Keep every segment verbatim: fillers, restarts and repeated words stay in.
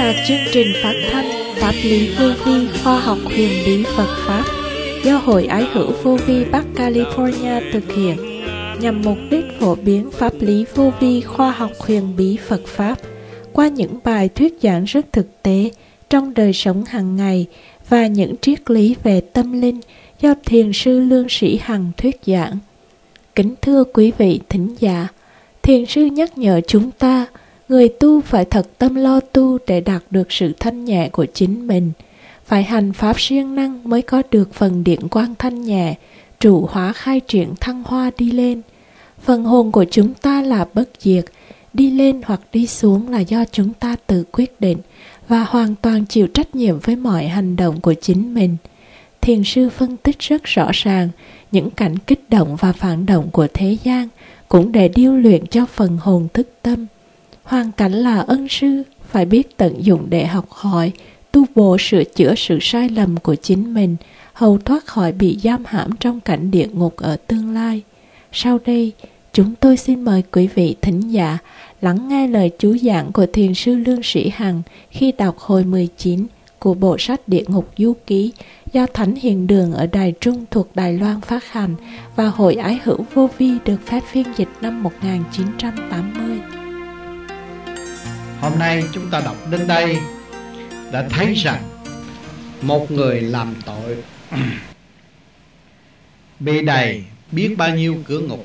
là chương trình phát thanh Pháp lý vô vi khoa học huyền bí Phật Pháp do Hội Ái hữu Vô vi Bắc California thực hiện, nhằm mục đích phổ biến pháp lý vô vi khoa học huyền bí Phật Pháp qua những bài thuyết giảng rất thực tế trong đời sống hàng ngày và những triết lý về tâm linh do Thiền sư Lương Sĩ Hằng thuyết giảng. Kính thưa quý vị thính giả, Thiền sư nhắc nhở chúng ta, người tu phải thật tâm lo tu để đạt được sự thanh nhẹ của chính mình. Phải hành pháp siêng năng mới có được phần điện quang thanh nhẹ, trụ hóa khai triển thăng hoa đi lên. Phần hồn của chúng ta là bất diệt, đi lên hoặc đi xuống là do chúng ta tự quyết định và hoàn toàn chịu trách nhiệm với mọi hành động của chính mình. Thiền sư phân tích rất rõ ràng những cảnh kích động và phản động của thế gian, cũng để điêu luyện cho phần hồn thức tâm. Hoàn cảnh là ân sư, phải biết tận dụng để học hỏi, tu bổ sửa chữa sự sai lầm của chính mình, hầu thoát khỏi bị giam hãm trong cảnh địa ngục ở tương lai. Sau đây, chúng tôi xin mời quý vị thính giả lắng nghe lời chú giảng của Thiền sư Lương Sĩ Hằng khi đọc hồi mười chín của bộ sách Địa Ngục Du Ký do Thánh Hiền Đường ở Đài Trung thuộc Đài Loan phát hành và Hội Ái hữu Vô vi được phép phiên dịch năm một nghìn chín trăm tám mươi. Hôm nay chúng ta đọc đến đây đã thấy rằng một người làm tội bị đầy biết bao nhiêu cửa ngục,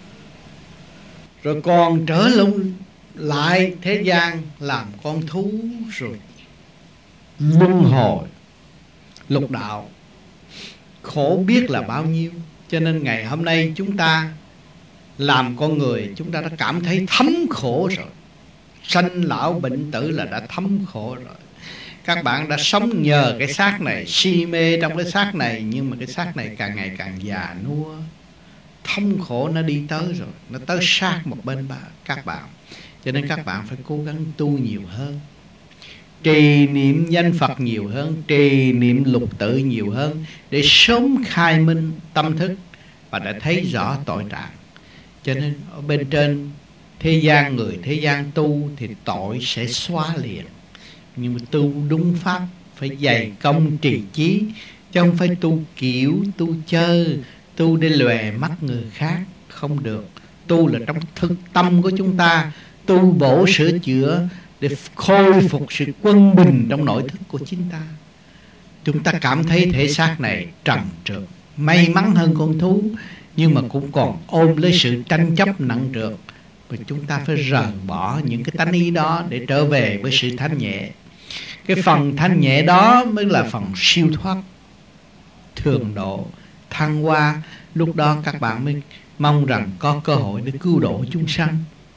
rồi còn trở lung lại thế gian làm con thú, rồi luân hồi lục đạo, khổ biết là bao nhiêu. Cho nên ngày hôm nay chúng ta làm con người, chúng ta đã cảm thấy thấm khổ rồi. Sanh lão bệnh tử là đã thấm khổ rồi. Các bạn đã sống nhờ cái xác này, si mê trong cái xác này, nhưng mà cái xác này càng ngày càng già nua, thống khổ nó đi tới rồi, nó tới sát một bên ba các bạn. Cho nên các bạn phải cố gắng tu nhiều hơn, trì niệm danh Phật nhiều hơn, trì niệm lục tự nhiều hơn, để sớm khai minh tâm thức và đã thấy rõ tội trạng. Cho nên ở bên trên thế gian, người thế gian tu thì tội sẽ xóa liền. Nhưng mà tu đúng pháp, phải dày công trì chí, chứ không phải tu kiểu, tu chơi, tu để lòe mắt người khác. Không được. Tu là trong thực tâm của chúng ta, tu bổ sửa chữa để khôi phục sự quân bình trong nội thức của chính ta. Chúng ta cảm thấy thể xác này trần trượt, may mắn hơn con thú, nhưng mà cũng còn ôm lấy sự tranh chấp nặng trược. Và chúng ta phải rời bỏ những cái tánh ý đó để trở về với sự thanh nhẹ. Cái phần thanh nhẹ đó mới là phần siêu thoát, thường độ, thăng hoa. Lúc đó các bạn mới mong rằng có cơ hội để cứu độ chúng sanh.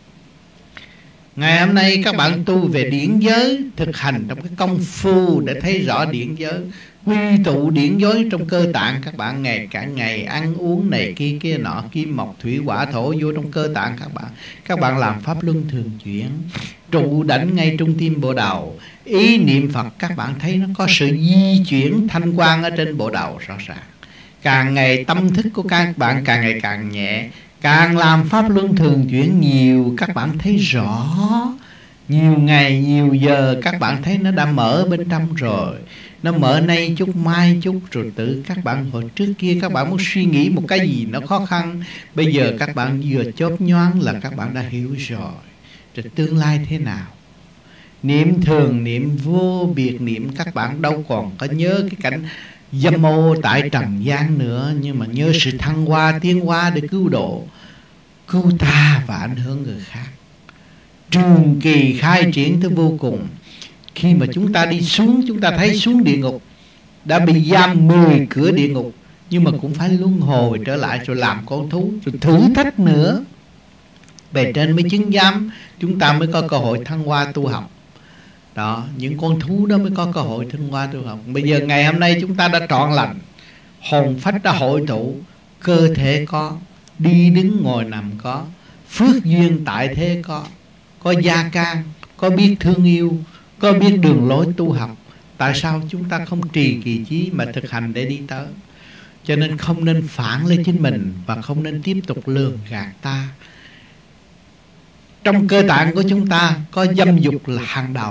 Ngày hôm nay các bạn tu về điển giới, thực hành trong cái công phu để thấy rõ điển giới, quy tụ điển giới trong cơ tạng các bạn. Ngày cả ngày ăn uống này kia kia nọ, kim mộc thủy hỏa thổ vô trong cơ tạng các bạn. Các bạn làm pháp luân thường chuyển, trụ đảnh ngay trung tim bộ đầu, ý niệm Phật. Các bạn thấy nó có sự di chuyển thanh quan ở trên bộ đầu rõ ràng. Càng ngày tâm thức của các bạn càng ngày càng nhẹ. Càng làm pháp luân thường chuyển nhiều, các bạn thấy rõ. Nhiều ngày, nhiều giờ các bạn thấy nó đã mở bên trong rồi. Nó mở nay chút, mai chút, rồi tự các bạn hồi trước kia các bạn muốn suy nghĩ một cái gì nó khó khăn, bây giờ các bạn vừa chớp nhoáng là các bạn đã hiểu rồi. Rồi tương lai thế nào? Niệm thường, niệm vô biệt niệm, các bạn đâu còn có nhớ cái cảnh dâm ô tại trần gian nữa, nhưng mà nhớ sự thăng hoa, tiến hóa để cứu độ, cứu ta và ảnh hưởng người khác. Trường kỳ khai triển tới vô cùng. Khi mà chúng ta đi xuống, chúng ta thấy xuống địa ngục, đã bị giam mười cửa địa ngục, nhưng mà cũng phải luân hồi trở lại, rồi làm con thú, rồi thử thách nữa. Bề trên mới chứng giám, chúng ta mới có cơ hội thăng hoa tu học. Đó, những con thú đó mới có cơ hội thăng hoa tu học. Bây giờ ngày hôm nay chúng ta đã trọn lành, hồn phách đã hội tụ, cơ thể có, đi đứng ngồi nằm có, phước duyên tại thế có, có gia can, có biết thương yêu, có biết đường lối tu học. Tại sao chúng ta không trì kỳ chí mà thực hành để đi tới? Cho nên không nên phản lên chính mình, và không nên tiếp tục lường gạt ta. Trong cơ tạng của chúng ta có dâm dục là hàng đầu,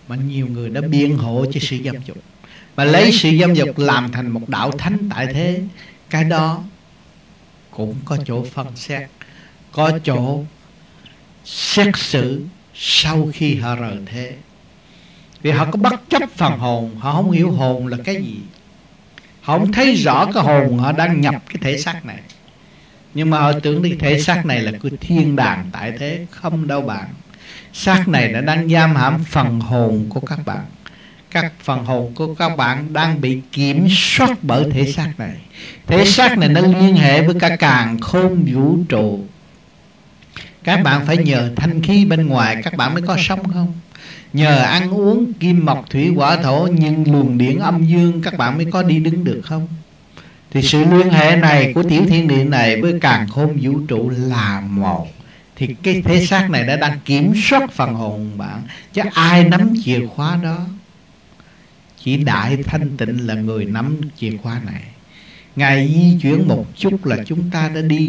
mà nhiều người đã biện hộ cho sự dâm dục, mà lấy sự dâm dục làm thành một đạo thánh tại thế. Cái đó cũng có chỗ phân xét, có chỗ xét xử sau khi họ rời thế. Vì họ có bất chấp phần hồn, họ không hiểu hồn là cái gì, họ không thấy rõ cái hồn họ đang nhập cái thể xác này. Nhưng mà họ tưởng cái thể xác này là của thiên đàng tại thế. Không đâu bạn. Xác này đã đang giam hãm phần hồn của các bạn. Các phần hồn của các bạn đang bị kiểm soát bởi thể xác này. Thể xác này nó liên hệ với cả càn khôn vũ trụ. Các bạn phải nhờ thanh khí bên ngoài các bạn mới có sống không? Nhờ ăn uống kim mộc thủy hỏa thổ, nhưng luồng điển âm dương các bạn mới có đi đứng được không? Thì sự liên hệ này của tiểu thiên địa này với càn khôn vũ trụ là một. Thì cái thể xác này đã đang kiểm soát phần hồn bạn. Chứ ai nắm chìa khóa đó? Chỉ Đại Thanh Tịnh là người nắm chìa khóa này. Ngài di chuyển một chút là chúng ta đã đi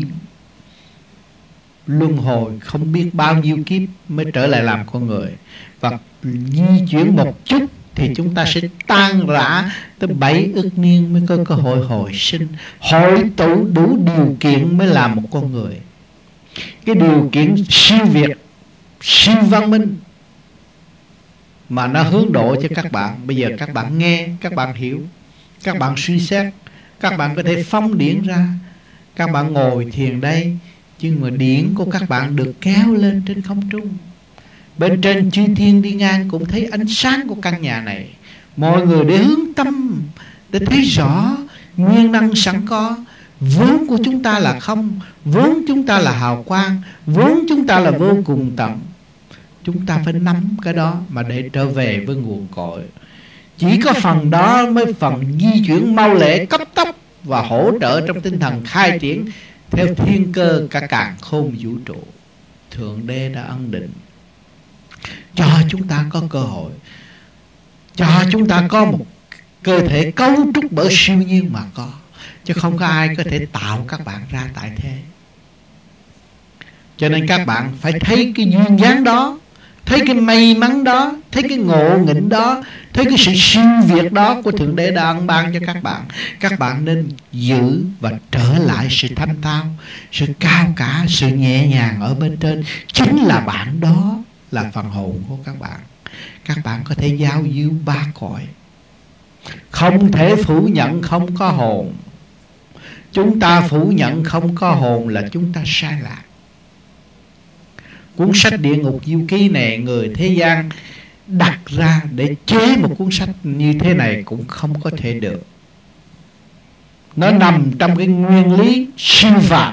luân hồi không biết bao nhiêu kiếp mới trở lại làm con người. Và di chuyển một chút thì chúng ta sẽ tan rã tới bảy ức niên mới có cơ hội hồi sinh. Hội tụ đủ điều kiện mới làm một con người. Cái điều kiện siêu việt, siêu văn minh mà nó hướng độ cho các bạn. Bây giờ các bạn nghe, các bạn hiểu, các bạn suy xét, các bạn có thể phóng điển ra. Các bạn ngồi thiền đây, nhưng mà điển của các bạn được kéo lên trên không trung. Bên trên chư thiên đi ngang cũng thấy ánh sáng của căn nhà này. Mọi người để hướng tâm, để thấy rõ nguyên năng sẵn có. Vốn của chúng ta là không, vốn chúng ta là hào quang, vốn chúng ta là vô cùng tận. Chúng ta phải nắm cái đó mà để trở về với nguồn cội. Chỉ có phần đó mới phần di chuyển mau lẹ cấp tốc và hỗ trợ trong tinh thần khai triển theo thiên cơ cả càn khôn vũ trụ. Thượng Đế đã ân định cho chúng ta có cơ hội, cho chúng ta có một cơ thể cấu trúc bởi siêu nhiên mà có. Chứ không có ai có thể tạo các bạn ra tại thế. Cho nên các bạn phải thấy cái duyên dáng đó, thấy cái may mắn đó, thấy cái ngộ nghĩnh đó, thấy cái sự siêu việt đó của Thượng Đế đã ân ban cho các bạn. Các bạn nên giữ và trở lại sự thanh thao, sự cao cả, sự nhẹ nhàng ở bên trên. Chính là bạn đó là phần hồn của các bạn. Các bạn có thể giao du ba cõi. Không thể phủ nhận không có hồn. Chúng ta phủ nhận không có hồn là chúng ta sai lạc. Cuốn sách Địa Ngục Du Ký này người thế gian đặt ra để chế một cuốn sách như thế này cũng không có thể được. Nó nằm trong cái nguyên lý siêu phàm.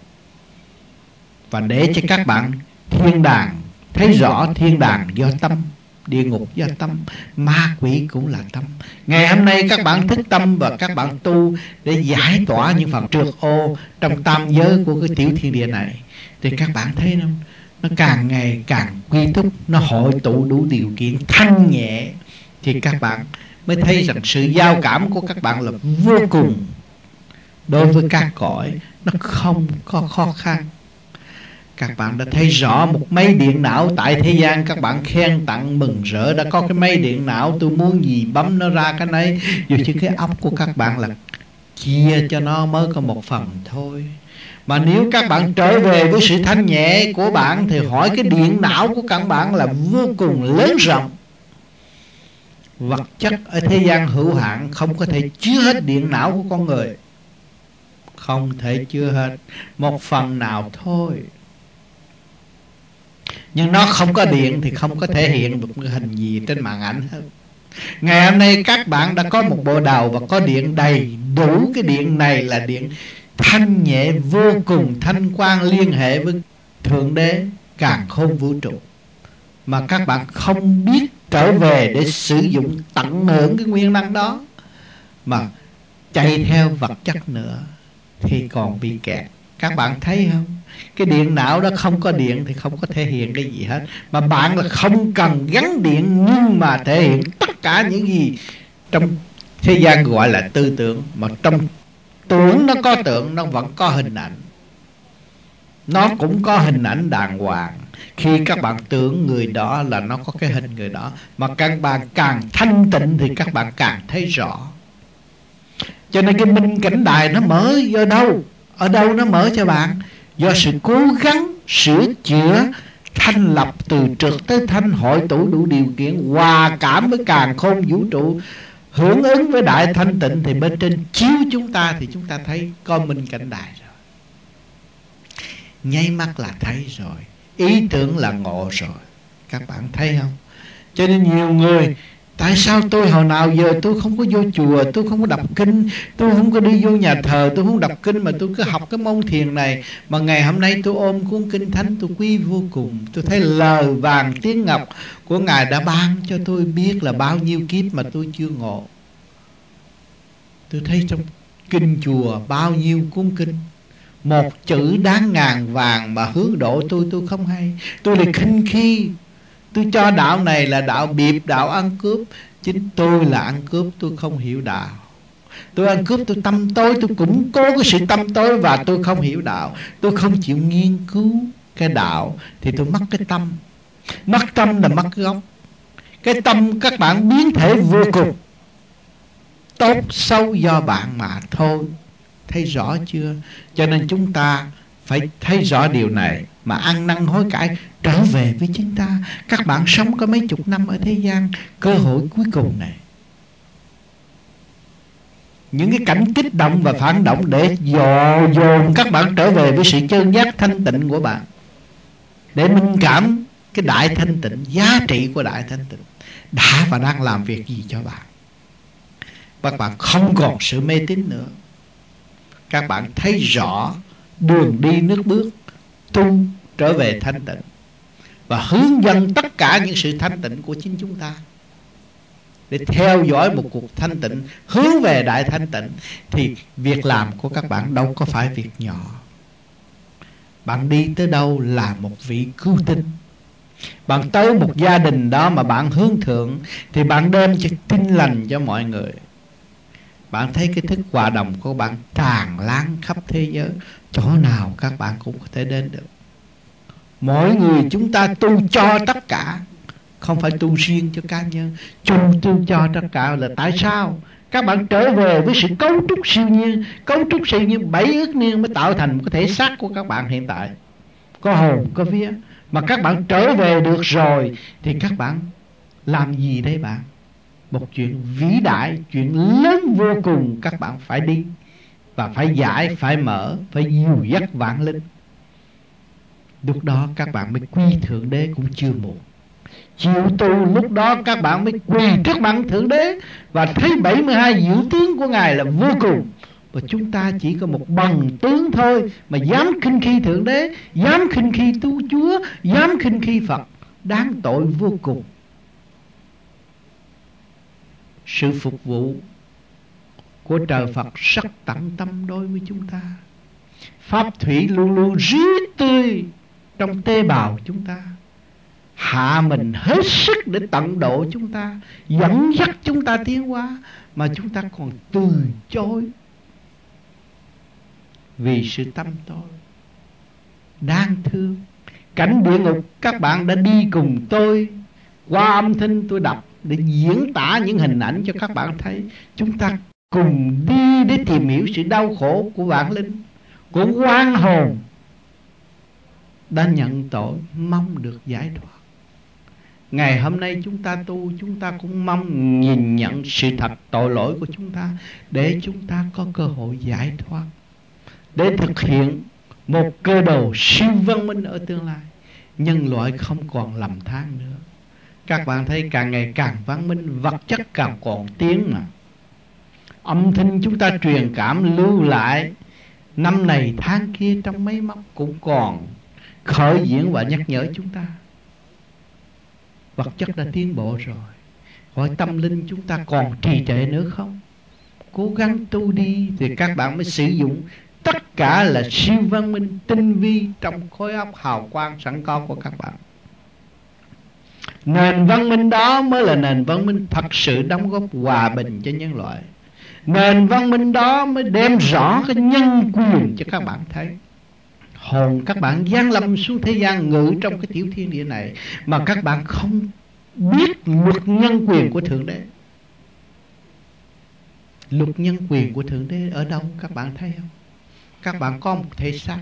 Và để cho các bạn thiên đàng thấy rõ thiên đàng do tâm, địa ngục do tâm, ma quỷ cũng là tâm. Ngày hôm nay các bạn thức tâm và các bạn tu để giải tỏa những phần trượt ô trong tam giới của cái tiểu thiên địa này, thì các bạn thấy không? Nó càng ngày càng quy túc, nó hội tụ đủ điều kiện thanh nhẹ, thì các bạn mới thấy rằng sự giao cảm của các bạn là vô cùng. Đối với các cõi nó không có khó khăn. Các bạn đã thấy rõ một máy điện não tại thế gian, các bạn khen tặng mừng rỡ, đã có cái máy điện não, tôi muốn gì bấm nó ra cái nấy. Dù chứ cái óc của các bạn là chia cho nó mới có một phần thôi. Mà nếu các bạn trở về với sự thanh nhẹ của bạn thì hỏi cái điện não của các bạn là vô cùng lớn rộng. Vật chất ở thế gian hữu hạn không có thể chứa hết điện não của con người. Không thể chứa hết, một phần nào thôi. Nhưng nó không có điện thì không có thể hiện được hình gì trên màn ảnh hết. Ngày hôm nay các bạn đã có một bộ đầu và có điện đầy đủ. Cái điện này là điện thanh nhẹ vô cùng, thanh quan liên hệ với Thượng Đế càn khôn vũ trụ. Mà các bạn không biết trở về để sử dụng tận hưởng cái nguyên năng đó, mà chạy theo vật chất nữa thì còn bị kẹt. Các bạn thấy không? Cái điện não đó không có điện thì không có thể hiện cái gì hết. Mà bạn là không cần gắn điện, nhưng mà thể hiện tất cả những gì trong thế gian gọi là tư tưởng. Mà trong tưởng nó có tượng, nó vẫn có hình ảnh. Nó cũng có hình ảnh đàng hoàng. Khi các bạn tưởng người đó là nó có cái hình người đó, mà các bạn càng thanh tịnh thì các bạn càng thấy rõ. Cho nên cái minh cảnh đài nó mở do đâu? Ở đâu nó mở cho bạn? Do sự cố gắng sửa chữa, thanh lập từ trực tới thanh, hội tụ đủ điều kiện, hòa cảm với càn khôn vũ trụ, hưởng ứng với đại thanh tịnh, thì bên trên chiếu chúng ta thì chúng ta thấy có minh cảnh đài rồi. Nháy mắt là thấy rồi, ý tưởng là ngộ rồi. Các bạn thấy không? Cho nên nhiều người, tại sao tôi hồi nào giờ tôi không có vô chùa, tôi không có đọc kinh, tôi không có đi vô nhà thờ, tôi không đọc kinh, mà tôi cứ học cái môn thiền này, mà ngày hôm nay tôi ôm cuốn kinh thánh, tôi quý vô cùng. Tôi thấy lời vàng tiếng ngọc của Ngài đã ban cho tôi biết là bao nhiêu kiếp mà tôi chưa ngộ. Tôi thấy trong kinh chùa bao nhiêu cuốn kinh, một chữ đáng ngàn vàng mà hướng độ tôi, tôi không hay. Tôi lại khinh khi, tôi cho đạo này là đạo biệp, đạo ăn cướp. Chính tôi là ăn cướp, tôi không hiểu đạo. Tôi ăn cướp, tôi tâm tối, tôi củng cố cái sự tâm tối, và tôi không hiểu đạo. Tôi không chịu nghiên cứu cái đạo thì tôi mất cái tâm. Mất tâm là mất gốc. Cái tâm các bạn biến thể vô cùng, tốt xấu do bạn mà thôi. Thấy rõ chưa? Cho nên chúng ta phải thấy rõ điều này mà ăn năn hối cải, trở về với chính ta. Các bạn sống có mấy chục năm ở thế gian, cơ hội cuối cùng này, những cái cảnh kích động và phản động để dò dồn các bạn trở về với sự chân giác thanh tịnh của bạn, để minh cảm cái đại thanh tịnh, giá trị của đại thanh tịnh đã và đang làm việc gì cho bạn. Các bạn không còn sự mê tín nữa. Các bạn thấy rõ đường đi nước bước tu trở về thanh tịnh, và hướng dẫn tất cả những sự thanh tịnh của chính chúng ta để theo dõi một cuộc thanh tịnh, hướng về đại thanh tịnh. Thì việc làm của các bạn đâu có phải việc nhỏ. Bạn đi tới đâu là một vị cứu tinh. Bạn tới một gia đình đó mà bạn hướng thượng, thì bạn đem cho tin lành cho mọi người. Bạn thấy cái thức hòa đồng của bạn tràn lan khắp thế giới, chỗ nào các bạn cũng có thể đến được. Mỗi người chúng ta tu cho tất cả, không phải tu riêng cho cá nhân. Chung tu cho tất cả là tại sao? Các bạn trở về với sự cấu trúc siêu nhiên. Cấu trúc siêu nhiên bảy ức niên mới tạo thành một cái thể xác của các bạn hiện tại, có hồn có vía. Mà các bạn trở về được rồi thì các bạn làm gì đây bạn? Một chuyện vĩ đại, chuyện lớn vô cùng các bạn phải đi, và phải giải, phải mở, phải dìu dắt vạn linh. Lúc đó các bạn mới quy Thượng Đế cũng chưa muộn. Chịu tu lúc đó các bạn mới quỳ trước mặt Thượng Đế và thấy bảy mươi hai diệu tướng của Ngài là vô cùng. Và chúng ta chỉ có một bằng tướng thôi mà dám khinh khi Thượng Đế, dám khinh khi tu Chúa, dám khinh khi Phật, đáng tội vô cùng. Sự phục vụ của trời Phật rất tận tâm đối với chúng ta. Pháp thủy luôn luôn ríu tươi trong tế bào chúng ta, hạ mình hết sức để tận độ chúng ta, dẫn dắt chúng ta tiến hóa, mà chúng ta còn từ chối vì sự tâm tối. Đáng thương. Cảnh địa ngục các bạn đã đi cùng tôi, qua âm thanh tôi đọc để diễn tả những hình ảnh cho các bạn thấy. Chúng ta cùng đi để tìm hiểu sự đau khổ của vạn linh, của oan hồn đã nhận tội, mong được giải thoát. Ngày hôm nay chúng ta tu, chúng ta cũng mong nhìn nhận sự thật tội lỗi của chúng ta, để chúng ta có cơ hội giải thoát, để thực hiện một cơ đồ siêu văn minh ở tương lai. Nhân loại không còn lầm than nữa. Các bạn thấy càng ngày càng văn minh, vật chất càng còn tiến mà. Âm thanh chúng ta truyền cảm lưu lại năm này tháng kia trong mấy mốc cũng còn khởi diễn và nhắc nhở chúng ta. Vật chất đã tiến bộ rồi, hỏi tâm linh chúng ta còn trì trệ nữa không? Cố gắng tu đi thì các bạn mới sử dụng tất cả là siêu văn minh tinh vi trong khối óc hào quang sẵn có của các bạn. Nền văn minh đó mới là nền văn minh thật sự đóng góp hòa bình cho nhân loại. Nền văn minh đó mới đem rõ cái nhân quyền cho các bạn thấy. hồn các bạn giáng lâm xuống thế gian, ngự trong cái tiểu thiên địa này, mà các bạn không biết luật nhân quyền của Thượng Đế. Luật nhân quyền của Thượng Đế ở đâu các bạn thấy không? Các bạn có một thể xác,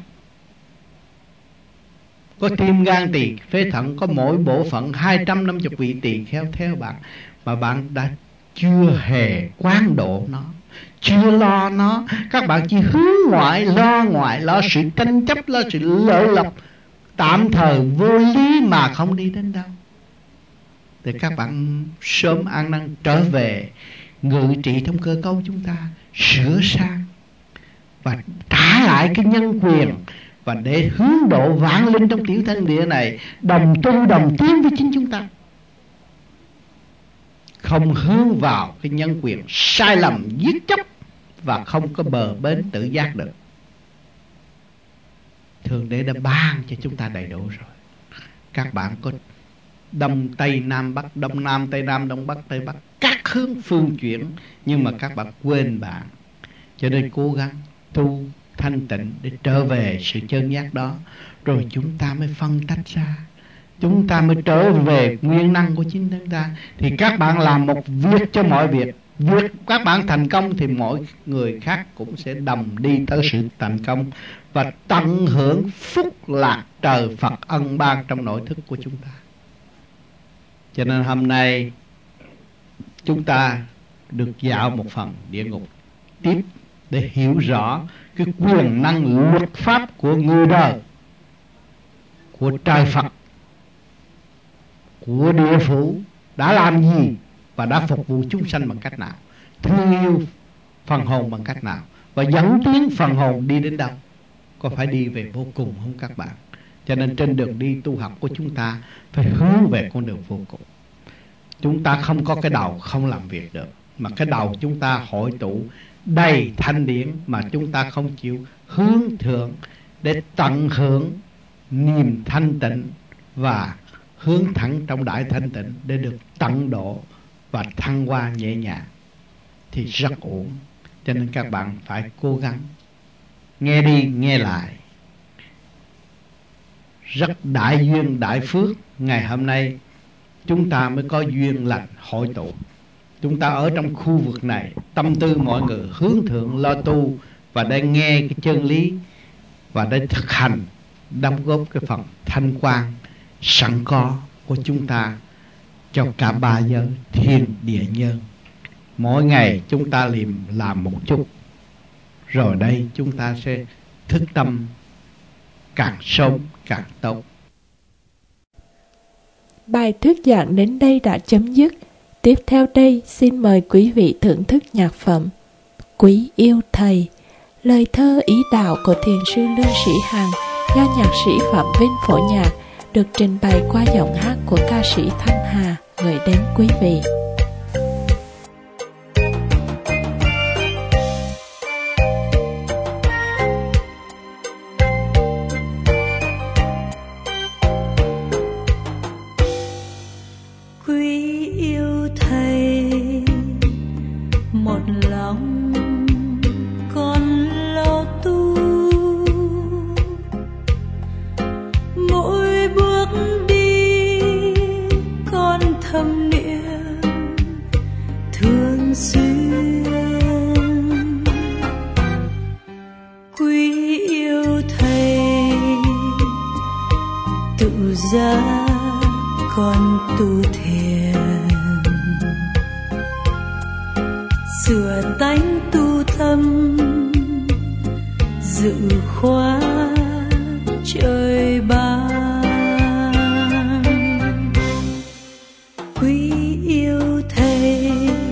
có tim gan tỳ phế thận, có mỗi bộ phận hai trăm năm mươi vị tỳ kheo theo bạn, mà bạn đã chưa hề quán độ nó, chưa lo nó. Các bạn chỉ hướng ngoại, lo ngoại, lo sự tranh chấp, lo sự lợi lộc tạm thời vô lý mà không đi đến đâu. Thì các bạn sớm ăn năn trở về, ngự trị trong cơ cấu chúng ta, sửa sang và trả lại cái nhân quyền, và để hướng độ vạn linh trong tiểu thiên địa này đồng tu đồng tiến với chính chúng ta, không hướng vào cái nhân quyền sai lầm giết chóc và không có bờ bến tự giác được. Thượng Đế đã ban cho chúng ta đầy đủ rồi. Các bạn có đông tây nam bắc, đông nam tây nam, đông bắc tây bắc, các hướng phương chuyển, nhưng mà các bạn quên bạn. Cho nên cố gắng tu thanh tịnh để trở về sự chân giác đó, rồi chúng ta mới phân tách ra, chúng ta mới trở về nguyên năng của chính chúng ta. Thì các bạn làm một việc cho mọi việc, việc các bạn thành công thì mọi người khác cũng sẽ đồng đi tới sự thành công và tận hưởng phúc lạc trời Phật ân ban trong nội thức của chúng ta. Cho nên hôm nay chúng ta được dạo một phần địa ngục tiếp để hiểu rõ cái quyền năng luật pháp của người đời, của trời Phật, của địa phủ đã làm gì và đã phục vụ chúng sanh bằng cách nào, thương yêu phần hồn bằng cách nào, và dẫn tiến phần hồn đi đến đâu. Có phải đi về vô cùng không các bạn? Cho nên trên đường đi tu học của chúng ta phải hướng về con đường vô cùng. Chúng ta không có cái đầu không làm việc được, mà cái đầu chúng ta hội tụ đầy thanh điển, mà chúng ta không chịu hướng thượng để tận hưởng niềm thanh tịnh và hướng thẳng trong đại thanh tịnh để được tận độ và thăng hoa nhẹ nhàng thì rất ổn. Cho nên các bạn phải cố gắng nghe đi nghe lại. Rất đại duyên đại phước, ngày hôm nay chúng ta mới có duyên lành hội tụ. Chúng ta ở trong khu vực này, tâm tư mọi người hướng thượng lo tu và để nghe cái chân lý và để thực hành, đóng góp cái phần thanh quan sẵn có của chúng ta cho cả ba giới thiên địa nhân. Mỗi ngày chúng ta liệm làm một chút, rồi đây chúng ta sẽ thức tâm càng sớm càng tốt. Bài thuyết giảng đến đây đã chấm dứt. Tiếp theo đây xin mời quý vị thưởng thức nhạc phẩm Quý Yêu Thầy, lời thơ ý đạo của thiền sư Lương Sĩ Hằng do nhạc sĩ Phạm Vinh phổ nhạc, được trình bày qua giọng hát của ca sĩ Thanh Hà, gửi đến quý vị. Con tu thiền sửa tánh tu tâm, dự khóa trời ban. Quý yêu thầy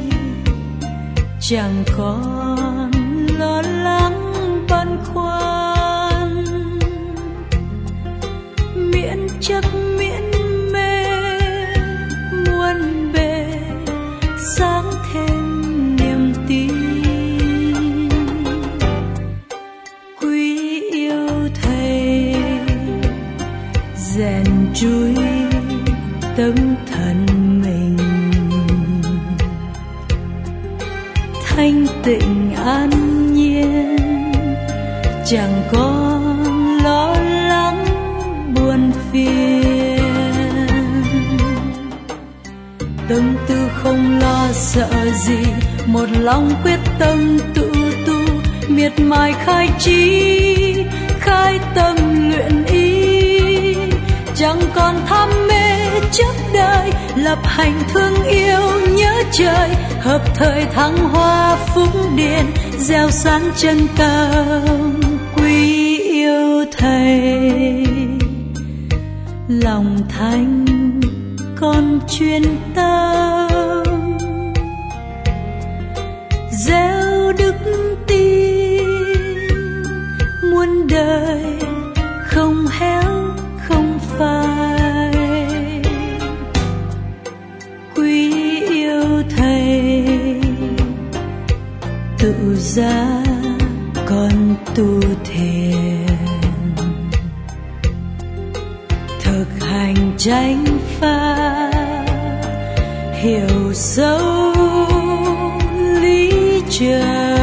chẳng còn lo lắng băn khoăn, miễn chấp miễn mê muôn bề, sáng thêm niềm tin. Quý yêu thầy rèn trui tâm thần mình, thanh tịnh an nhiên chẳng còn lo sợ gì, một lòng quyết tâm tự tu, miệt mài khai trí, khai tâm luyện ý. Chẳng còn tham mê chấp đời, lập hành thương yêu nhớ trời, hợp thời thăng hoa phúc điền, gieo sáng chân tâm quý yêu Thầy. Lòng thanh con chuyên tâm, gieo đức tin, muôn đời không héo không phai. Quý yêu Thầy, tự giá con tu thiền, thực hành chánh pháp, hiểu sâu lý trời.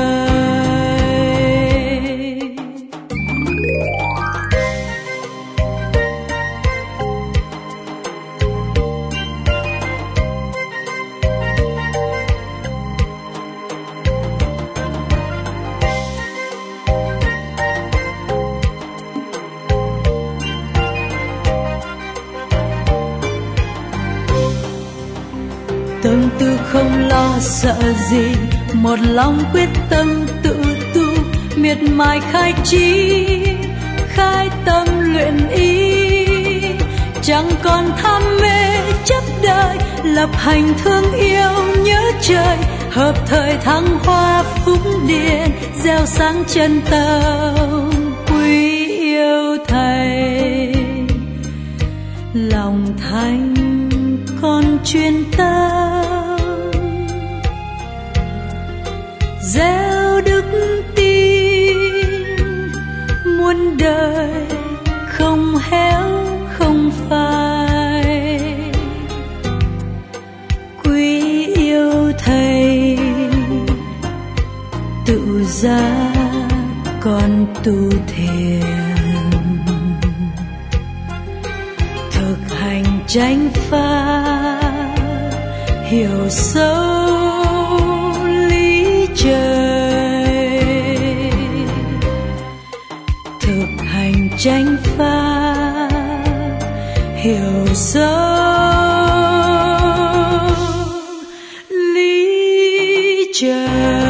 Tâm tư không lo sợ gì, một lòng quyết tâm tự tu, miệt mài khai trí, khai tâm luyện ý. Chẳng còn tham mê chấp đời, lập hành thương yêu nhớ trời, hợp thời thăng hoa phúc điền, gieo sáng chân tâm quý yêu Thầy. Lòng thanh con chuyên tâm, gieo đức tin, muôn đời không héo không phai. Quý yêu Thầy, tự giá con tu thiền, thực hành chánh pháp, hiểu sâu lý trời. Thực hành chánh pháp, hiểu sâu lý trời.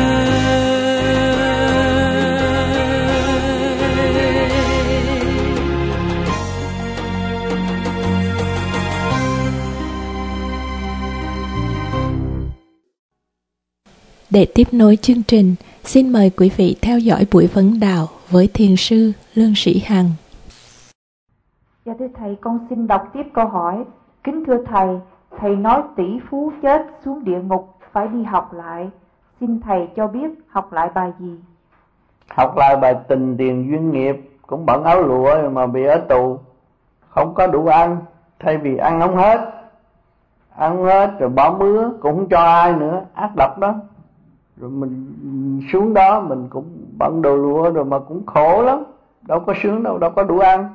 Để tiếp nối chương trình, xin mời quý vị theo dõi buổi vấn đạo với Thiền sư Lương Sĩ Hằng. Dạ thưa Thầy, con xin đọc tiếp câu hỏi. Kính thưa Thầy, Thầy nói tỷ phú chết xuống địa ngục phải đi học lại. Xin Thầy cho biết học lại bài gì? Học lại bài tình tiền duyên nghiệp, cũng bận áo lụa mà bị ở tù, không có đủ ăn, thay vì ăn không hết, ăn không hết rồi bỏ mứa, cũng không cho ai nữa, ác độc đó. Rồi mình xuống đó mình cũng bận đồ lụa rồi mà cũng khổ lắm, đâu có sướng đâu, đâu có đủ ăn.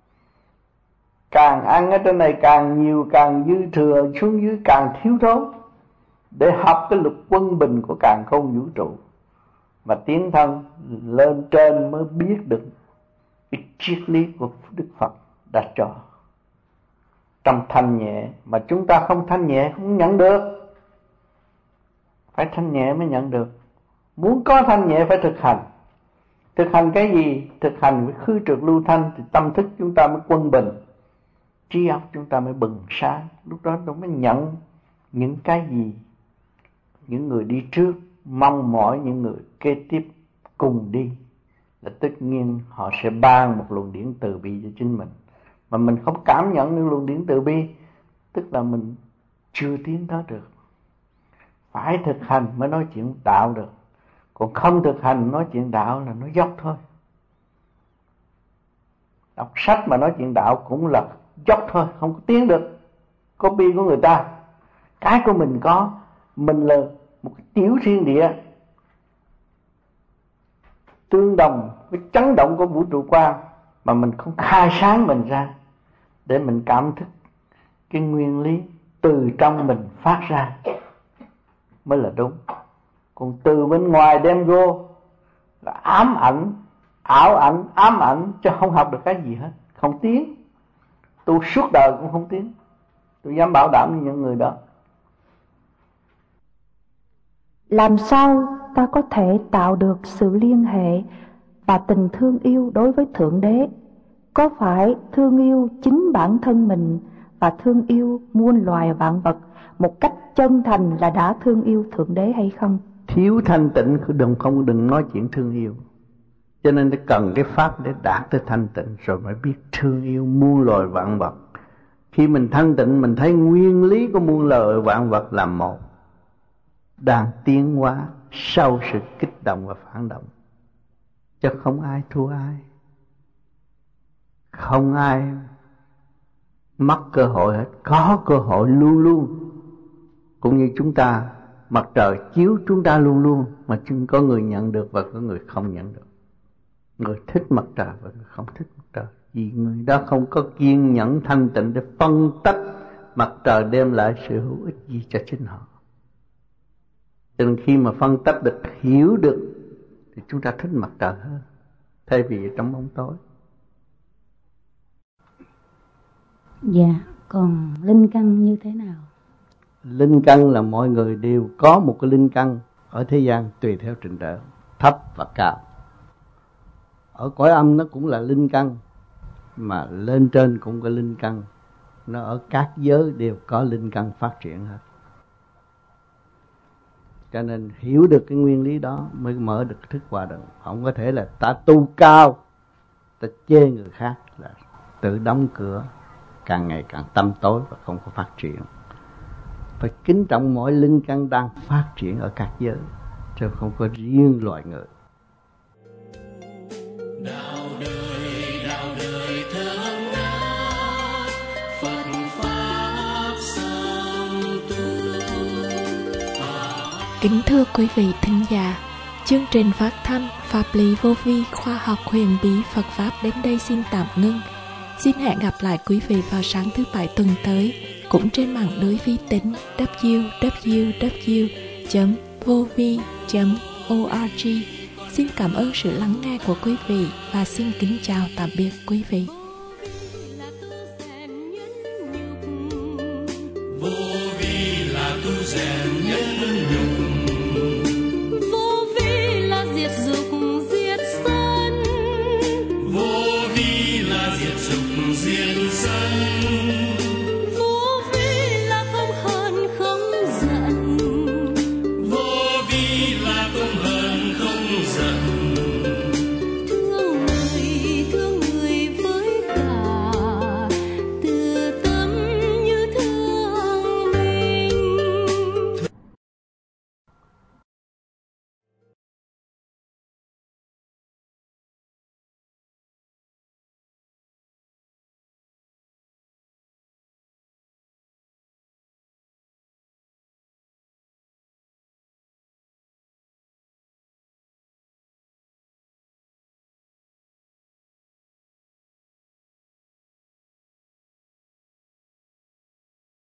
Càng ăn ở trên này càng nhiều, càng dư thừa, xuống dưới càng thiếu thốn. Để học cái luật quân bình của càn khôn vũ trụ mà tiến thân lên trên mới biết được cái triết lý của Đức Phật đã cho. Trong thanh nhẹ mà chúng ta không thanh nhẹ không nhận được. Phải thanh nhẹ mới nhận được. Muốn có thanh nhẹ phải thực hành. Thực hành cái gì? Thực hành với khư trượt lưu thanh thì tâm thức chúng ta mới quân bình, trí óc chúng ta mới bừng sáng. Lúc đó nó mới nhận những cái gì những người đi trước mong mỏi những người kế tiếp cùng đi, là tất nhiên họ sẽ ban một luồng điển từ bi cho chính mình. Mà mình không cảm nhận những luồng điển từ bi, tức là mình chưa tiến tới được. Phải thực hành mới nói chuyện đạo được. Còn không thực hành nói chuyện đạo là nói dốc thôi. Đọc sách mà nói chuyện đạo cũng là dốc thôi, không có tiến được. Copy của người ta. Cái của mình có, mình là một cái tiểu thiên địa tương đồng với chấn động của vũ trụ quan, mà mình không khai sáng mình ra để mình cảm thức cái nguyên lý từ trong mình phát ra. mới là đúng. Còn từ bên ngoài đem vô là ám ảnh, ảo ảnh, ám ảnh, chứ không học được cái gì hết, không tiến. Tu suốt đời cũng không tiến. Tôi dám bảo đảm với những người đó. Làm sao ta có thể tạo được sự liên hệ và tình thương yêu đối với Thượng Đế? Có phải thương yêu chính bản thân mình và thương yêu muôn loài vạn vật một cách chân thành là đã thương yêu Thượng Đế hay không? Thiếu thanh tịnh đừng không đừng nói chuyện thương yêu. Cho nên cần cái pháp để đạt tới thanh tịnh rồi mới biết thương yêu muôn loài vạn vật. Khi mình thanh tịnh mình thấy nguyên lý của muôn loài vạn vật là một, đang tiến hóa sau sự kích động và phản động. Chứ không ai thua ai, không ai mất cơ hội hết, có cơ hội luôn luôn. Cũng như chúng ta, mặt trời chiếu chúng ta luôn luôn, mà chỉ có người nhận được và có người không nhận được. Người thích mặt trời và người không thích mặt trời, vì người đó không có kiên nhẫn thanh tịnh để phân tách mặt trời đem lại sự hữu ích gì cho chính họ. Cho nên khi mà phân tách được, hiểu được thì chúng ta thích mặt trời hơn thay vì trong bóng tối. Dạ, còn linh căn như thế nào? Linh căn là mọi người đều có một cái linh căn ở thế gian tùy theo trình độ thấp và cao. Ở cõi âm nó cũng là linh căn, mà lên trên cũng có linh căn. Nó ở các giới đều có linh căn phát triển hết. Cho nên hiểu được cái nguyên lý đó mới mở được thức hòa đồng. Không có thể là ta tu cao, ta chê người khác là tự đóng cửa, càng ngày càng tăm tối và không có phát triển. Phải kính trọng mỗi linh căn đang phát triển ở các giới, chứ không có riêng loài người. Đạo đời, đạo đời thơm ngát, Phật pháp song tu. Kính thưa quý vị thính giả, chương trình phát thanh Pháp lý vô vi khoa học huyền bí Phật Pháp đến đây xin tạm ngưng. Xin hẹn gặp lại quý vị vào sáng thứ Bảy tuần tới, cũng trên mạng lưới vi tính w w w chấm vovi chấm org. Xin cảm ơn sự lắng nghe của quý vị và xin kính chào tạm biệt quý vị.